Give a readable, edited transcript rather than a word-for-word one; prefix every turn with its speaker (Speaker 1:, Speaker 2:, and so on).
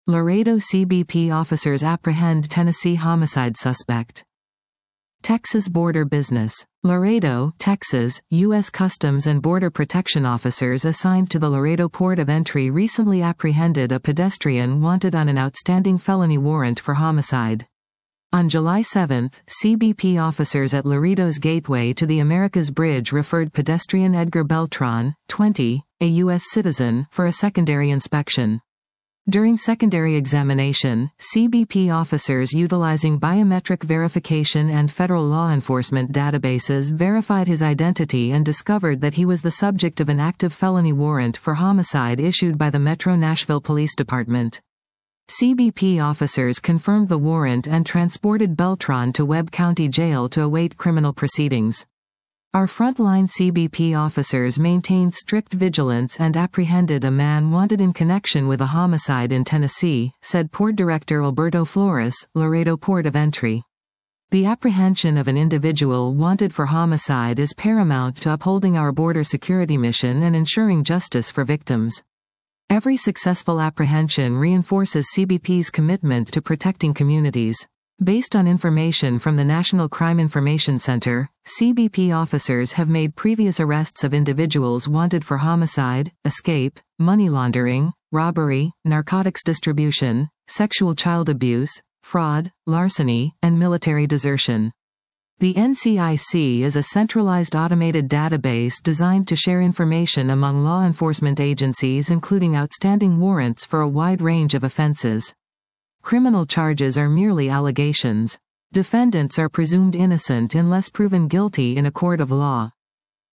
Speaker 1: Laredo CBP officers apprehend Tennessee homicide suspect. Texas border business. Laredo, Texas, U.S. Customs and Border Protection officers assigned to the Laredo Port of Entry recently apprehended a pedestrian wanted on an outstanding felony warrant for homicide. On July 7, CBP officers at Laredo's gateway to the Americas Bridge referred pedestrian Edgar Beltran, 20, a U.S. citizen, for a secondary inspection. During secondary examination, CBP officers utilizing biometric verification and federal law enforcement databases verified his identity and discovered that he was the subject of an active felony warrant for homicide issued by the Metro Nashville Police Department. CBP officers confirmed the warrant and transported Beltran to Webb County Jail to await criminal proceedings. Our frontline CBP officers maintained strict vigilance and apprehended a man wanted in connection with a homicide in Tennessee, said Port Director Alberto Flores, Laredo Port of Entry. The apprehension of an individual wanted for homicide is paramount to upholding our border security mission and ensuring justice for victims. Every successful apprehension reinforces CBP's commitment to protecting communities. Based on information from the National Crime Information Center, CBP officers have made previous arrests of individuals wanted for homicide, escape, money laundering, robbery, narcotics distribution, sexual child abuse, fraud, larceny, and military desertion. The NCIC is a centralized automated database designed to share information among law enforcement agencies, including outstanding warrants for a wide range of offenses. Criminal charges are merely allegations. Defendants are presumed innocent unless proven guilty in a court of law.